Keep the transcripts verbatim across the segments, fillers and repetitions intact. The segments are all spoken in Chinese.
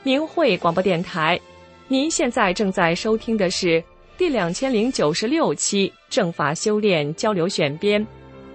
明慧广播电台。您现在正在收听的是第两千零九十六期正法修炼交流选编。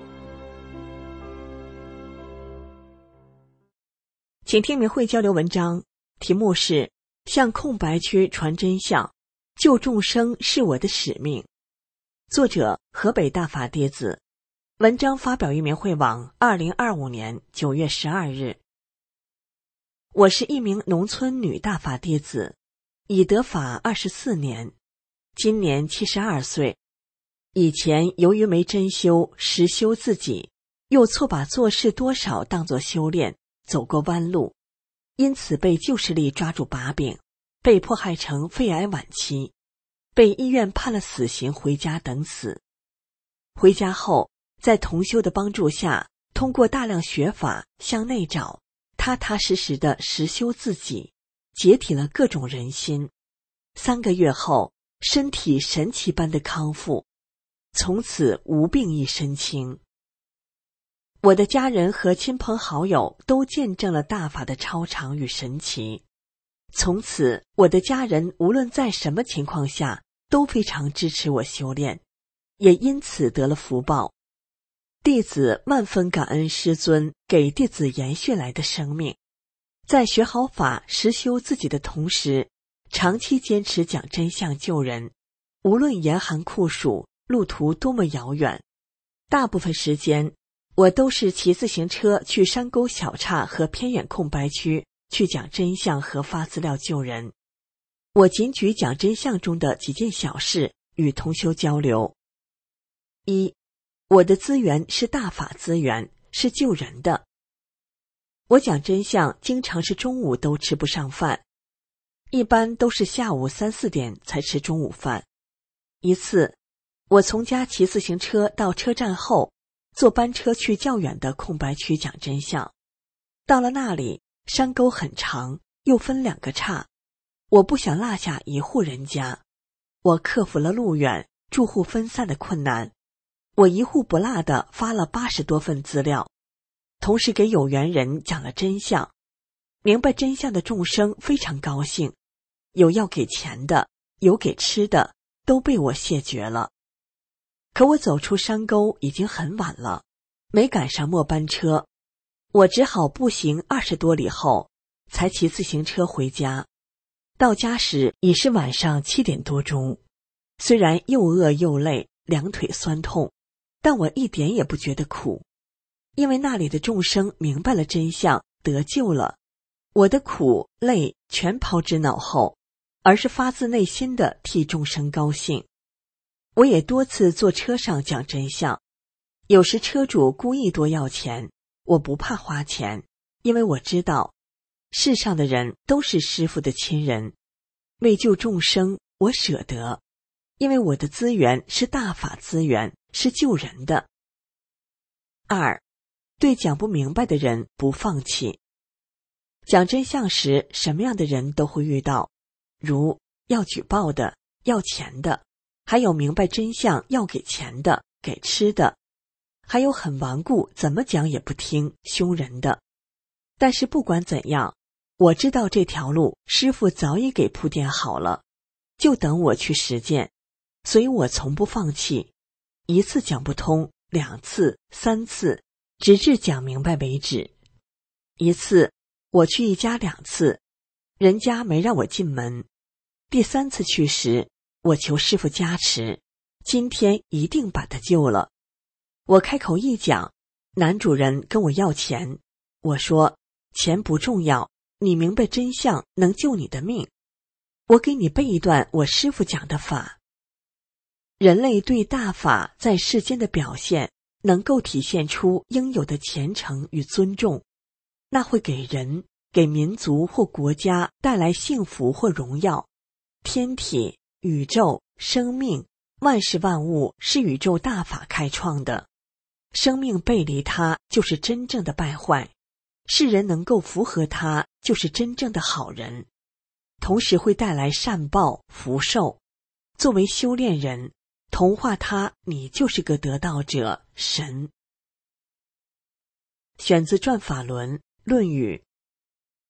请听明慧交流文章，题目是向空白区传真相，救众生是我的使命。作者河北大法弟子，文章发表于明慧网二零二五年九月十二日。我是一名农村女大法弟子，已得法二十四年，今年七十二岁。以前由于没真修实修自己，又错把做事多少当作修炼，走过弯路，因此被旧势力抓住把柄，被迫害成肺癌晚期，被医院判了死刑，回家等死。回家后，在同修的帮助下，通过大量学法向内找，踏踏实实地实修自己，解体了各种人心。三个月后，身体神奇般的康复，从此无病一身轻。我的家人和亲朋好友都见证了大法的超常与神奇。从此，我的家人无论在什么情况下都非常支持我修炼，也因此得了福报。弟子万分感恩师尊给弟子延续来的生命，在学好法实修自己的同时，长期坚持讲真相救人，无论严寒酷暑，路途多么遥远，大部分时间我都是骑自行车去山沟小岔和偏远空白区去讲真相和发资料救人。我仅举讲真相中的几件小事与同修交流。一，我的资源是大法资源，是救人的。我讲真相经常是中午都吃不上饭，一般都是下午三四点才吃中午饭。一次，我从家骑自行车到车站后，坐班车去较远的空白区讲真相。到了那里，山沟很长，又分两个岔，我不想落下一户人家。我克服了路远、住户分散的困难，我一户不落地发了八十多份资料，同时给有缘人讲了真相。明白真相的众生非常高兴，有要给钱的，有给吃的，都被我谢绝了。可我走出山沟已经很晚了，没赶上末班车，我只好步行二十多里后，才骑自行车回家。到家时已是晚上七点多钟，虽然又饿又累，两腿酸痛，但我一点也不觉得苦，因为那里的众生明白了真相，得救了。我的苦累全抛之脑后，而是发自内心的替众生高兴。我也多次坐车上讲真相，有时车主故意多要钱，我不怕花钱，因为我知道世上的人都是师父的亲人，为救众生我舍得，因为我的资源是大法资源，是救人的。二，对讲不明白的人不放弃。讲真相时，什么样的人都会遇到，如要举报的、要钱的，还有明白真相要给钱的、给吃的，还有很顽固，怎么讲也不听，凶人的。但是不管怎样，我知道这条路师父早已给铺垫好了，就等我去实践，所以我从不放弃。一次讲不通，两次、三次，直至讲明白为止。一次我去一家两次，人家没让我进门。第三次去时，我求师父加持，今天一定把他救了。我开口一讲，男主人跟我要钱，我说钱不重要，你明白真相能救你的命。我给你背一段我师父讲的法。人类对大法在世间的表现，能够体现出应有的虔诚与尊重，那会给人、给民族或国家带来幸福或荣耀。天体、宇宙、生命、万事万物是宇宙大法开创的，生命背离它就是真正的败坏，世人能够符合它就是真正的好人，同时会带来善报福寿。作为修炼人，同化它，你就是个得道者神。选自《转法轮》论语。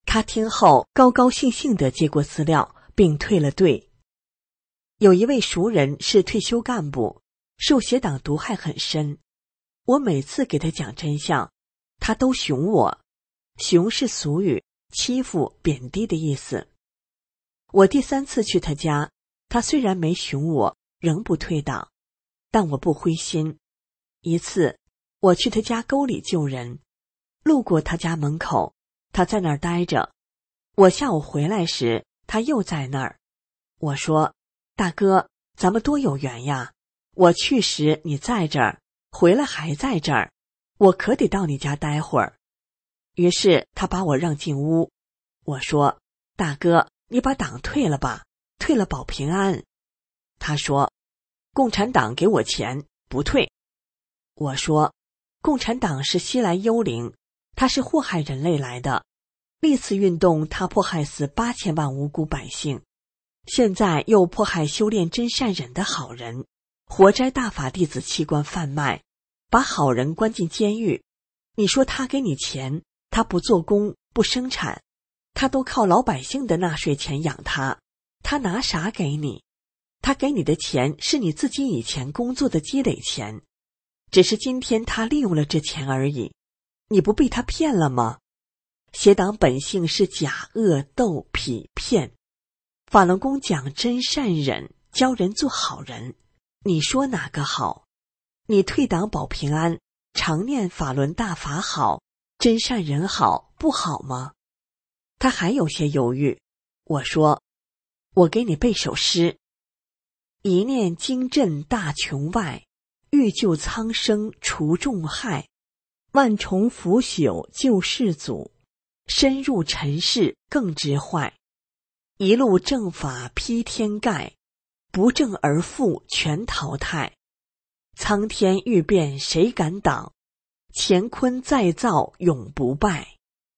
他听后高高兴兴地接过资料，并退了队。有一位熟人是退休干部，受邪党毒害很深。我每次给他讲真相，他都熊我。熊是俗语，欺负、贬低的意思。我第三次去他家，他虽然没熊我，仍不退党，但我不灰心。一次，我去他家沟里救人，路过他家门口，他在那儿待着。我下午回来时，他又在那儿。我说：“大哥，咱们多有缘呀！我去时你在这儿，回来还在这儿，我可得到你家待会儿。”于是他把我让进屋。我说：“大哥，你把党退了吧，退了保平安。”他说：“共产党给我钱，不退。”我说：“共产党是西来幽灵，他是祸害人类来的。历次运动他迫害死八千万无辜百姓，现在又迫害修炼真善忍的好人，活摘大法弟子器官贩卖，把好人关进监狱。你说他给你钱，他不做工不生产，他都靠老百姓的纳税钱养他，他拿啥给你？他给你的钱是你自己以前工作的积累钱，只是今天他利用了这钱而已，你不被他骗了吗？邪党本性是假恶斗痞骗，法轮功讲真善忍，教人做好人，你说哪个好？你退党保平安，常念法轮大法好，真善人好，不好吗？他还有些犹豫。我说：“我给你背首诗：一念惊震大穹外，欲救苍生除众害，万重腐朽救世祖，深入尘世更知坏。一路正法披天盖，不正而复全淘汰。苍天欲变谁敢挡？乾坤再造永不败。”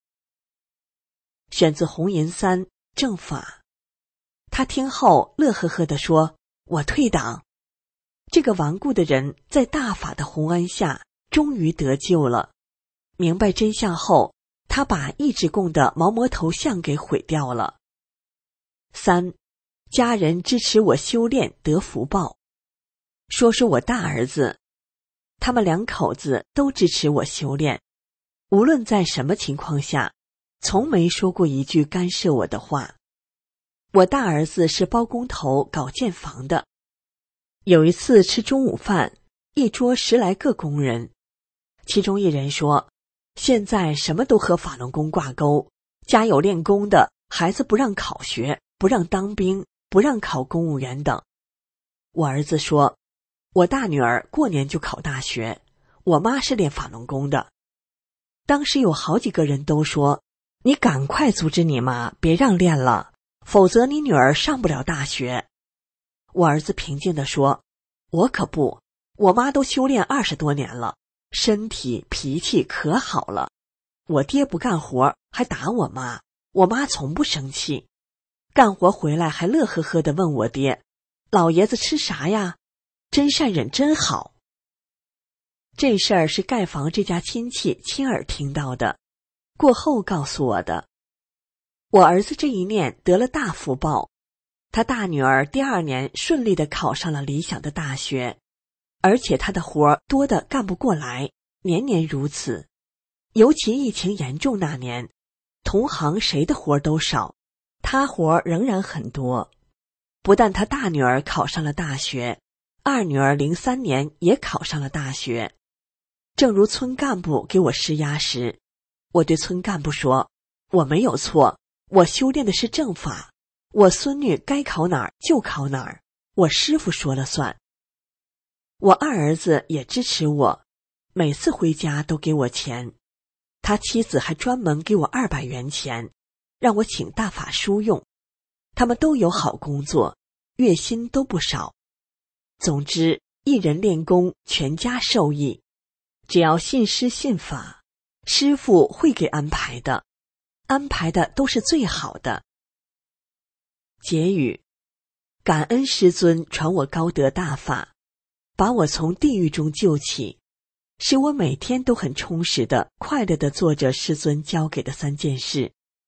选自红银三正法。他听后乐呵呵地说：“我退党。”这个顽固的人在大法的洪恩下终于得救了。明白真相后，他把一直供的毛魔头像给毁掉了。三，家人支持我修炼得福报。说说我大儿子，他们两口子都支持我修炼，无论在什么情况下，从没说过一句干涉我的话。我大儿子是包工头搞建房的，有一次吃中午饭，一桌十来个工人，其中一人说：“现在什么都和法轮功挂钩，家有练功的孩子不让考学，不让当兵，不让考公务员等。”我儿子说：“我大女儿过年就考大学，我妈是练法轮功的。”当时有好几个人都说：“你赶快阻止你妈，别让练了，否则你女儿上不了大学。”我儿子平静地说：“我可不，我妈都修炼二十多年了，身体脾气可好了。我爹不干活还打我妈，我妈从不生气，干活回来还乐呵呵地问我爹：老爷子吃啥呀？真善忍真好。”这事儿是盖房这家亲戚亲耳听到的，过后告诉我的。我儿子这一念得了大福报，他大女儿第二年顺利地考上了理想的大学，而且他的活多得干不过来，年年如此。尤其疫情严重那年，同行谁的活都少，他活仍然很多。不但他大女儿考上了大学，二女儿零三年也考上了大学。正如村干部给我施压时，我对村干部说：“我没有错，我修炼的是正法，我孙女该考哪儿就考哪儿，我师傅说了算。”我二儿子也支持我，每次回家都给我钱，他妻子还专门给我二百元钱，让我请大法书用。他们都有好工作，月薪都不少。总之，一人练功，全家受益。只要信师信法，师父会给安排的，安排的都是最好的。结语：感恩师尊传我高德大法，把我从地狱中救起，使我每天都很充实的、快乐的做着师尊教给的三件事。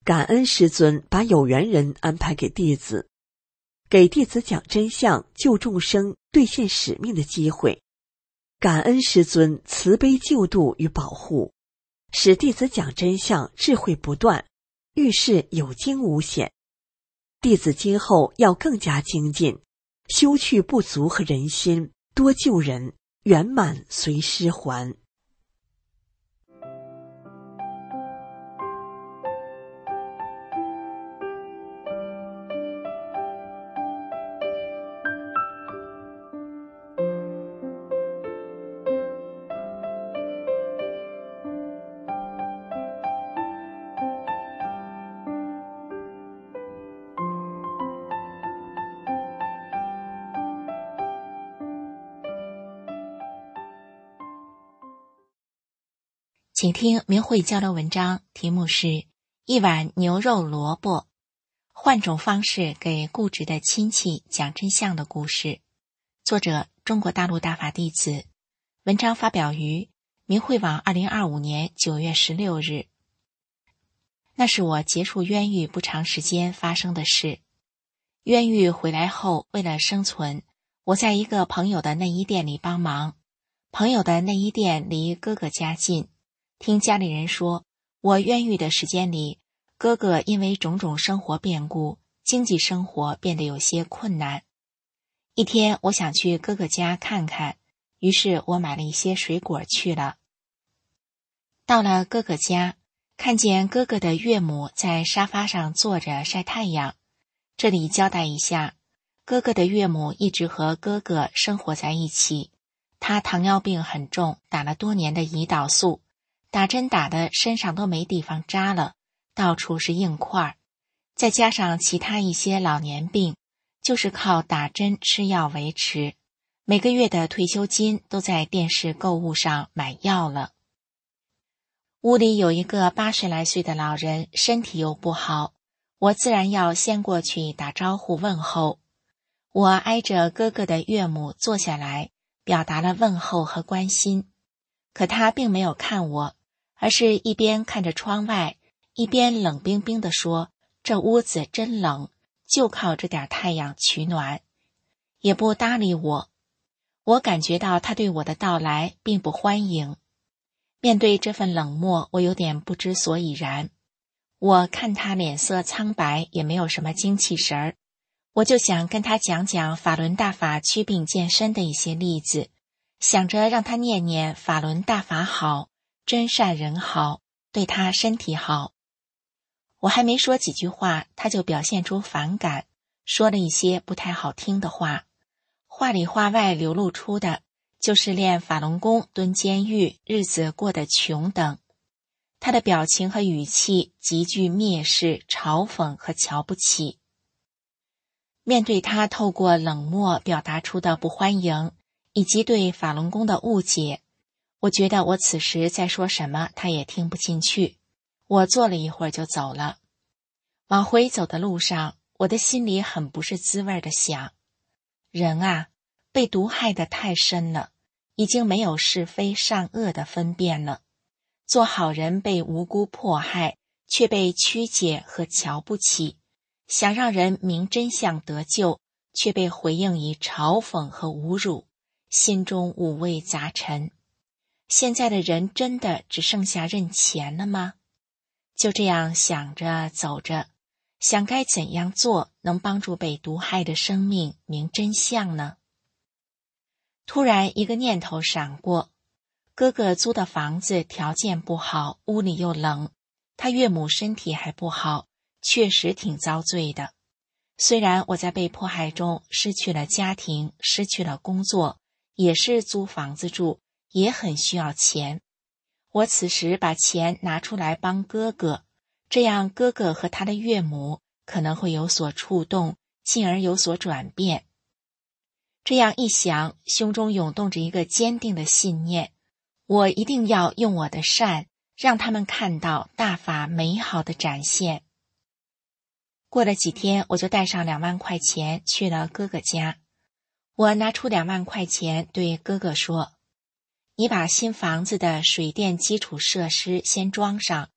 感恩师尊把有缘人安排给弟子，给弟子讲真相、救众生、兑现使命的机会。感恩师尊慈悲救度与保护，使弟子讲真相，智慧不断，遇事有惊无险。弟子今后要更加精进，修去不足和人心，多救人，圆满随师还。 请听明慧交流文章，题目是一碗牛肉萝卜，换种方式给固执的亲戚讲真相的故事。作者中国大陆大法弟子，文章发表于明慧网二零二五年九月十六日。那是我结束冤狱不长时间发生的事。冤狱回来后，为了生存，我在一个朋友的内衣店里帮忙。朋友的内衣店离哥哥家近，听家里人说，我冤狱的时间里，哥哥因为种种生活变故，经济生活变得有些困难。一天，我想去哥哥家看看，于是我买了一些水果去了。到了哥哥家，看见哥哥的岳母在沙发上坐着晒太阳。这里交代一下，哥哥的岳母一直和哥哥生活在一起，他糖尿病很重，打了多年的胰岛素，打针打的身上都没地方扎了，到处是硬块，再加上其他一些老年病，就是靠打针吃药维持，每个月的退休金都在电视购物上买药了。屋里有一个八十来岁的老人，身体又不好，我自然要先过去打招呼问候。我挨着哥哥的岳母坐下来，表达了问候和关心，可他并没有看我，而是一边看着窗外，一边冷冰冰地说，这屋子真冷，就靠这点太阳取暖，也不搭理我。我感觉到他对我的到来并不欢迎。面对这份冷漠，我有点不知所以然。我看他脸色苍白，也没有什么精气神儿，我就想跟他讲讲法轮大法祛病健身的一些例子，想着让他念念法轮大法好，真善人好，对他身体好。我还没说几句话，他就表现出反感，说了一些不太好听的话，话里话外流露出的就是练法轮功、蹲监狱、日子过得穷等。他的表情和语气极具蔑视、嘲讽和瞧不起。面对他透过冷漠表达出的不欢迎，以及对法轮功的误解，我觉得我此时在说什么他也听不进去。我坐了一会儿就走了。往回走的路上，我的心里很不是滋味的想，人啊，被毒害得太深了，已经没有是非善恶的分辨了。做好人被无辜迫害，却被曲解和瞧不起，想让人明真相得救，却被回应以嘲讽和侮辱，心中五味杂陈。现在的人真的只剩下认钱了吗？就这样想着走着，想该怎样做能帮助被毒害的生命明真相呢？突然一个念头闪过，哥哥租的房子条件不好，屋里又冷，他岳母身体还不好，确实挺遭罪的。虽然我在被迫害中失去了家庭，失去了工作，也是租房子住，也很需要钱。我此时把钱拿出来帮哥哥，这样哥哥和他的岳母可能会有所触动，进而有所转变。这样一想，胸中涌动着一个坚定的信念，我一定要用我的善，让他们看到大法美好的展现。过了几天，我就带上两万块钱去了哥哥家。我拿出两万块钱对哥哥说，你把新房子的水电基础设施先装上，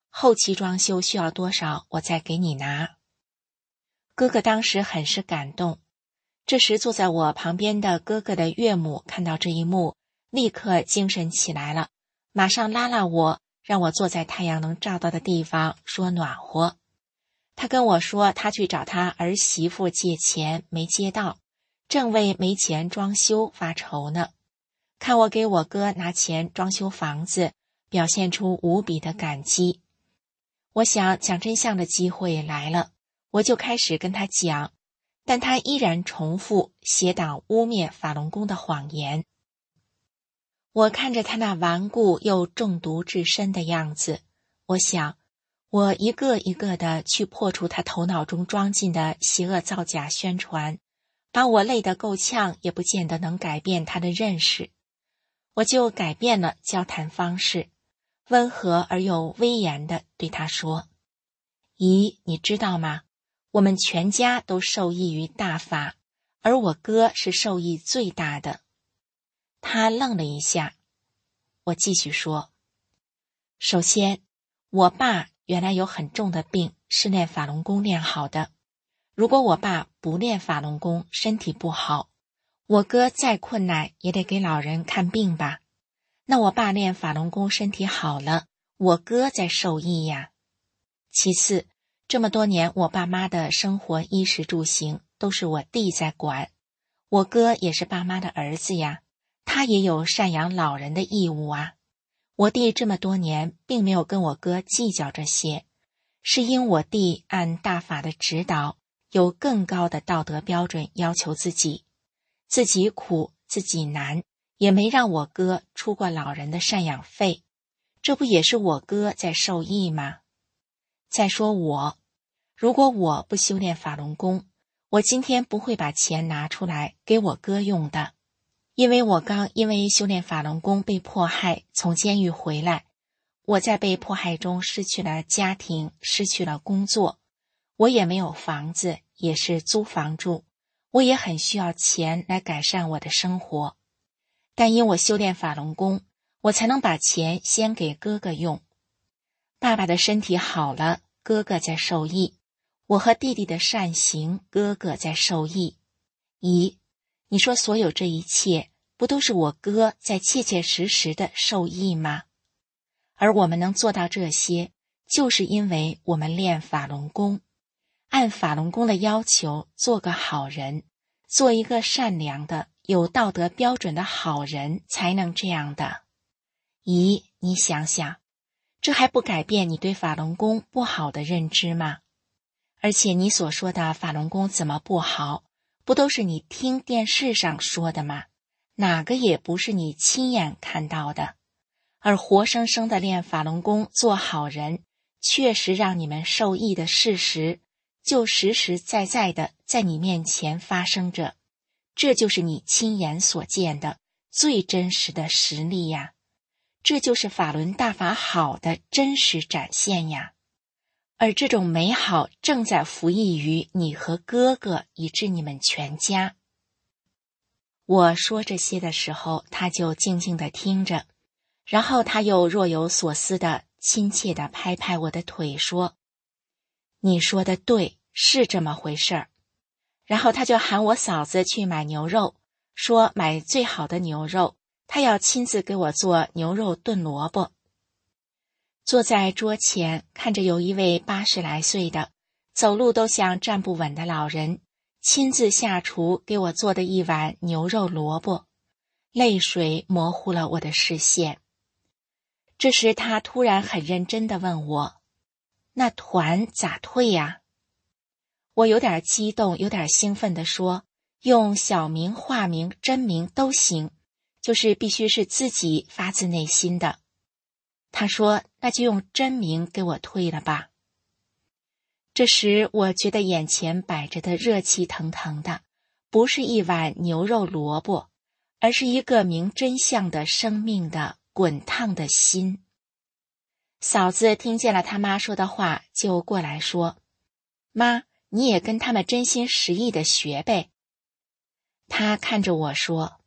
后期装修需要多少，我再给你拿。”哥哥当时很是感动。这时坐在我旁边的哥哥的岳母看到这一幕，立刻精神起来了，马上拉拉我，让我坐在太阳能照到的地方，说暖和。他跟我说他去找他儿媳妇借钱没借到，正为没钱装修发愁呢。看我给我哥拿钱装修房子，表现出无比的感激。我想讲真相的机会来了，我就开始跟他讲，但他依然重复邪党污蔑法轮功的谎言。我看着他那顽固又中毒至深的样子，我想我一个一个的去破除他头脑中装进的邪恶造假宣传，把我累得够呛，也不见得能改变他的认识。我就改变了交谈方式，温和而又威严地对他说：“姨，你知道吗？我们全家都受益于大法，而我哥是受益最大的。”他愣了一下，我继续说：“首先，我爸原来有很重的病，是练法轮功练好的。如果我爸不练法轮功，身体不好，我哥再困难也得给老人看病吧？那我爸练法轮功身体好了，我哥在受益呀。其次，这么多年我爸妈的生活衣食住行都是我弟在管，我哥也是爸妈的儿子呀，他也有赡养老人的义务啊。我弟这么多年并没有跟我哥计较这些，是因我弟按大法的指导，有更高的道德标准要求自己，自己苦自己难，也没让我哥出过老人的赡养费，这不也是我哥在受益吗？再说我，如果我不修炼法轮功，我今天不会把钱拿出来给我哥用的。因为我刚因为修炼法轮功被迫害，从监狱回来，我在被迫害中失去了家庭，失去了工作，我也没有房子，也是租房住，我也很需要钱来改善我的生活。但因我修炼法轮功，我才能把钱先给哥哥用。爸爸的身体好了，哥哥在受益，我和弟弟的善行，哥哥在受益。咦，你说所有这一切，不都是我哥在切切实实的受益吗？而我们能做到这些，就是因为我们练法轮功，按法轮功的要求做个好人，做一个善良的、有道德标准的好人，才能这样的。咦，你想想，这还不改变你对法轮功不好的认知吗？而且你所说的法轮功怎么不好，不都是你听电视上说的吗？哪个也不是你亲眼看到的。而活生生的练法轮功做好人，确实让你们受益的事实，就实实在在的在你面前发生着，这就是你亲眼所见的最真实的实力呀，这就是法轮大法好的真实展现呀。而这种美好正在服役于你和哥哥，以致你们全家。我说这些的时候，他就静静地听着，然后他又若有所思地亲切地拍拍我的腿说：“你说的对，是这么回事儿。”然后他就喊我嫂子去买牛肉，说买最好的牛肉，他要亲自给我做牛肉炖萝卜。坐在桌前，看着有一位八十来岁的，走路都像站不稳的老人，亲自下厨给我做的一碗牛肉萝卜，泪水模糊了我的视线。这时他突然很认真地问我：“那团咋退呀？”我有点激动，有点兴奋地说：“用小名、化名、真名都行，就是必须是自己发自内心的。”他说：“那就用真名给我退了吧。”这时我觉得眼前摆着的热气腾腾的，不是一碗牛肉萝卜，而是一个明真相的生命的滚烫的心。嫂子听见了他妈说的话，就过来说：“妈，你也跟他们真心实意的学呗。”他看着我说：“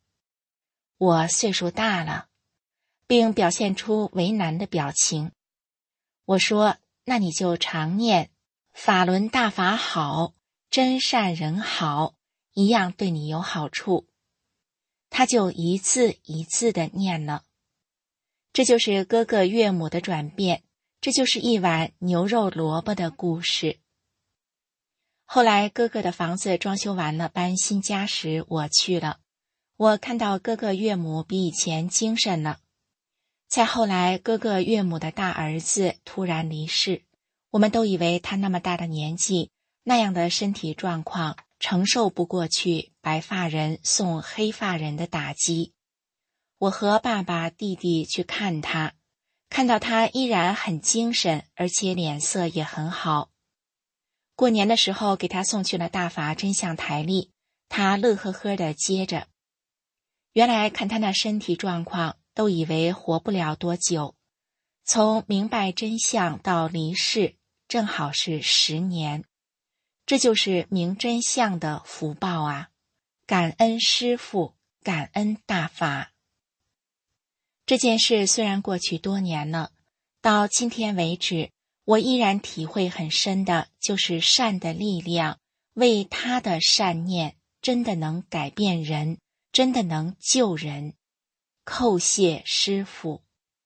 我岁数大了，并表现出为难的表情。 我说，那你就常念法轮大法好，真善人好，一样对你有好处。他就一字一字地念了。这就是哥哥岳母的转变，这就是一碗牛肉萝卜的故事。后来哥哥的房子装修完了，搬新家时我去了，我看到哥哥岳母比以前精神了。再后来哥哥岳母的大儿子突然离世，我们都以为他那么大的年纪，那样的身体状况，承受不过去白发人送黑发人的打击。我和爸爸弟弟去看他，看到他依然很精神，而且脸色也很好。过年的时候给他送去了大法真相台历，他乐呵呵地接着。原来看他那身体状况，都以为活不了多久，从明白真相到离世，正好是十年。这就是明真相的福报啊！感恩师父，感恩大法。这件事虽然过去多年了，到今天为止，我依然体会很深的就是善的力量，为他的善念真的能改变人，真的能救人。叩谢师父。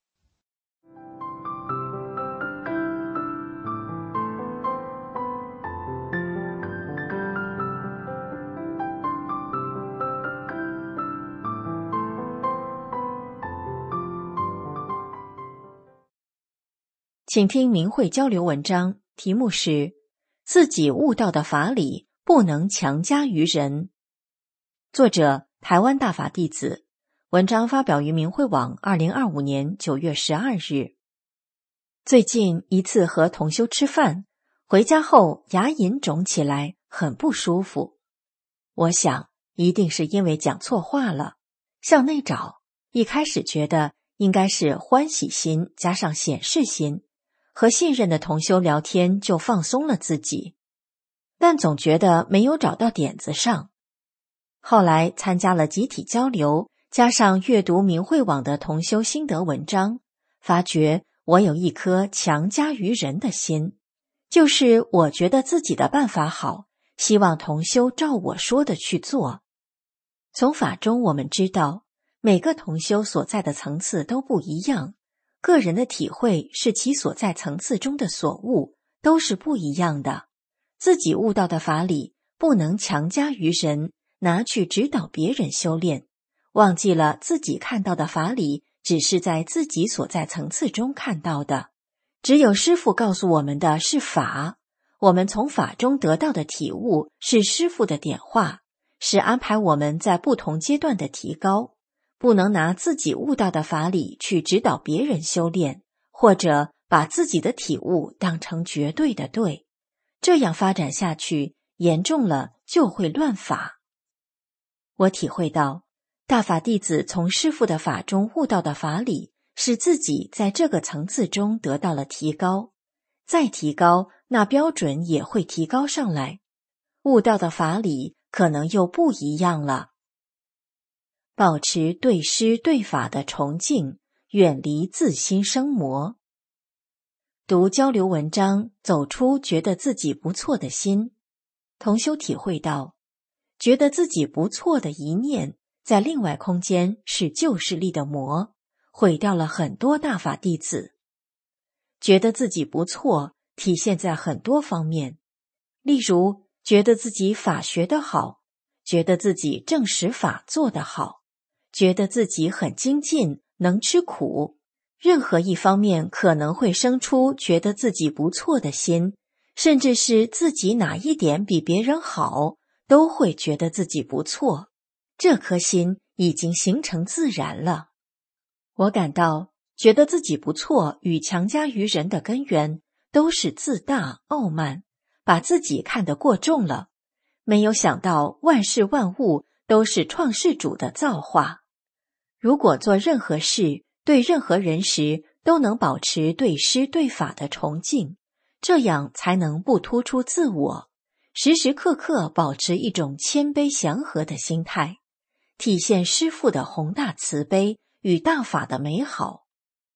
请听明慧交流文章，题目是自己悟道的法理不能强加于人。作者台湾大法弟子，文章发表于明慧网二零二五年九月十二日。最近一次和同修吃饭，回家后牙龈肿起来，很不舒服。我想一定是因为讲错话了，向内找，一开始觉得应该是欢喜心加上显示心，和信任的同修聊天就放松了自己，但总觉得没有找到点子上。后来参加了集体交流，加上阅读明慧网的同修心得文章，发觉我有一颗强加于人的心，就是我觉得自己的办法好，希望同修照我说的去做。从法中我们知道，每个同修所在的层次都不一样，个人的体会是其所在层次中的所悟，都是不一样的。自己悟到的法理不能强加于人，拿去指导别人修炼，忘记了自己看到的法理只是在自己所在层次中看到的。只有师父告诉我们的是法，我们从法中得到的体悟是师父的点化，是安排我们在不同阶段的提高，不能拿自己悟到的法理去指导别人修炼，或者把自己的体悟当成绝对的对。这样发展下去，严重了就会乱法。我体会到，大法弟子从师父的法中悟到的法理，是自己在这个层次中得到了提高，再提高，那标准也会提高上来，悟到的法理可能又不一样了。保持对师对法的崇敬，远离自心生魔。读交流文章，走出觉得自己不错的心，同修体会到，觉得自己不错的一念，在另外空间是旧势力的魔，毁掉了很多大法弟子。觉得自己不错，体现在很多方面，例如觉得自己法学得好，觉得自己正实法做得好，觉得自己很精进，能吃苦，任何一方面可能会生出觉得自己不错的心，甚至是自己哪一点比别人好，都会觉得自己不错。这颗心已经形成自然了。我感到觉得自己不错与强加于人的根源都是自大傲慢，把自己看得过重了，没有想到万事万物都是创世主的造化。如果做任何事对任何人时都能保持对师对法的崇敬，这样才能不突出自我，时时刻刻保持一种谦卑祥和的心态，体现师父的宏大慈悲与大法的美好。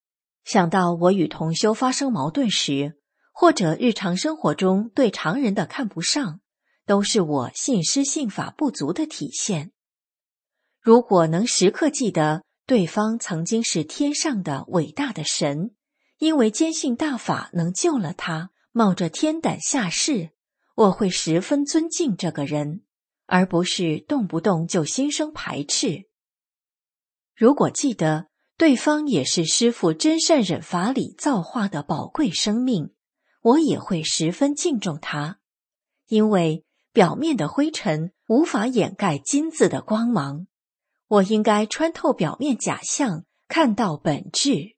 想到我与同修发生矛盾时，或者日常生活中对常人的看不上，都是我信师信法不足的体现。如果能时刻记得对方曾经是天上的伟大的神，因为坚信大法能救了他，冒着天胆下世，我会十分尊敬这个人，而不是动不动就心生排斥。如果记得对方也是师父真善忍法里造化的宝贵生命，我也会十分敬重他，因为表面的灰尘无法掩盖金子的光芒，我应该穿透表面假象，看到本质。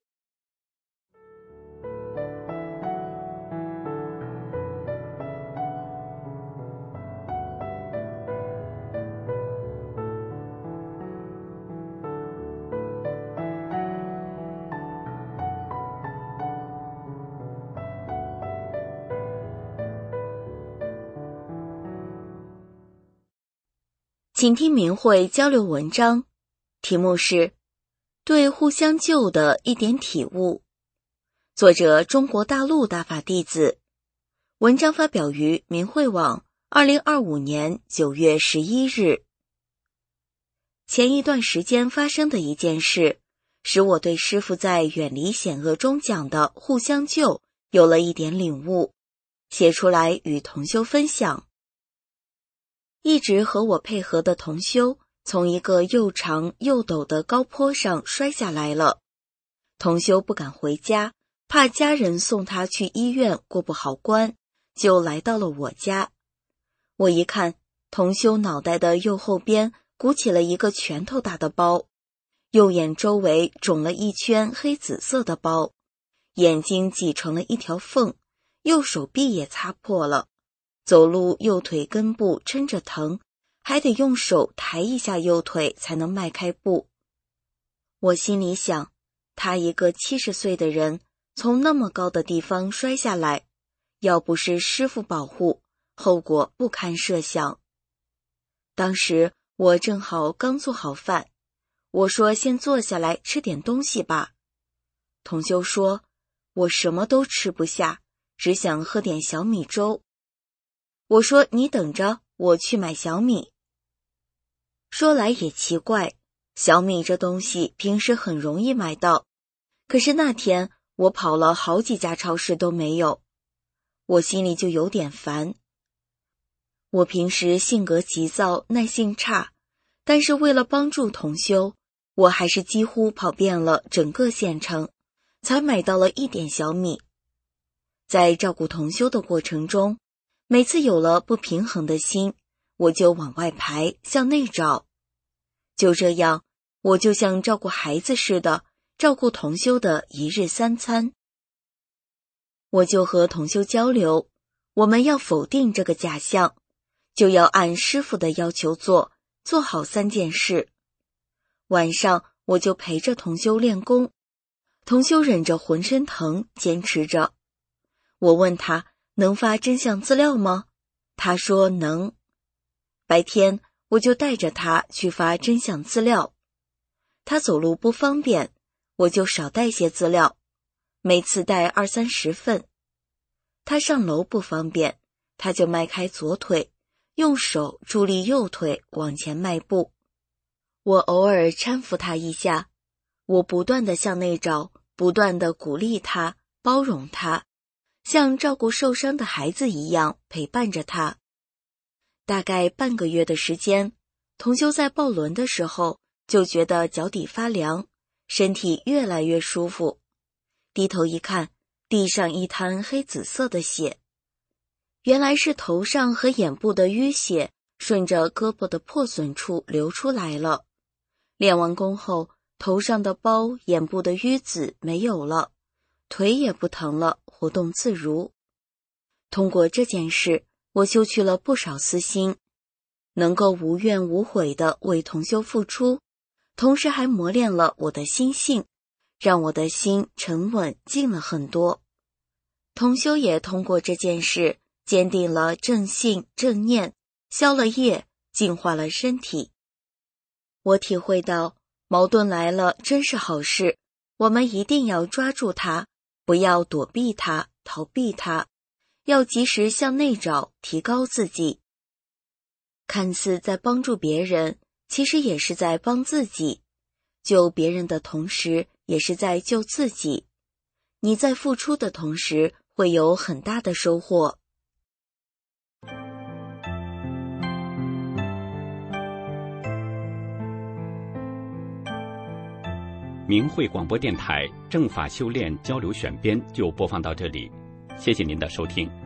请听明慧交流文章，题目是对互相救的一点体悟，作者中国大陆大法弟子，文章发表于明慧网二零二五年九月十一日。前一段时间发生的一件事，使我对师父在远离险恶中讲的互相救有了一点领悟，写出来与同修分享。一直和我配合的同修从一个又长又陡的高坡上摔下来了，同修不敢回家，怕家人送他去医院过不好关，就来到了我家。我一看，同修脑袋的右后边鼓起了一个拳头大的包，右眼周围肿了一圈黑紫色的包，眼睛挤成了一条缝，右手臂也擦破了，走路右腿根部抻着疼，还得用手抬一下右腿才能迈开步。我心里想，他一个七十岁的人，从那么高的地方摔下来，要不是师父保护，后果不堪设想。当时我正好刚做好饭，我说先坐下来吃点东西吧。同修说，我什么都吃不下，只想喝点小米粥。我说你等着，我去买小米。说来也奇怪，小米这东西平时很容易买到，可是那天我跑了好几家超市都没有，我心里就有点烦。我平时性格急躁，耐性差，但是为了帮助同修，我还是几乎跑遍了整个县城，才买到了一点小米。在照顾同修的过程中，每次有了不平衡的心，我就往外排，向内找。就这样，我就像照顾孩子似的，照顾同修的一日三餐。我就和同修交流，我们要否定这个假象，就要按师父的要求做，做好三件事。晚上我就陪着同修练功，同修忍着浑身疼，坚持着。我问他，能发真相资料吗？他说能。白天我就带着他去发真相资料，他走路不方便，我就少带些资料，每次带二三十份。他上楼不方便，他就迈开左腿，用手助力右腿往前迈步。我偶尔搀扶他一下，我不断地向内找，不断地鼓励他，包容他，像照顾受伤的孩子一样陪伴着他。大概半个月的时间，同修在抱轮的时候就觉得脚底发凉，身体越来越舒服。低头一看，地上一滩黑紫色的血，原来是头上和眼部的淤血顺着胳膊的破损处流出来了。练完功后，头上的包、眼部的淤紫没有了，腿也不疼了，活动自如。通过这件事，我修去了不少私心，能够无怨无悔地为同修付出，同时还磨练了我的心性，让我的心沉稳静了很多。同修也通过这件事坚定了正信正念，消了业，净化了身体。我体会到矛盾来了真是好事， 我们一定要抓住它，不要躲避它、逃避它，要及时向内找，提高自己。看似在帮助别人，其实也是在帮自己。救别人的同时，也是在救自己。你在付出的同时，会有很大的收获。 明慧广播电台正法修炼交流选编就播放到这里，谢谢您的收听。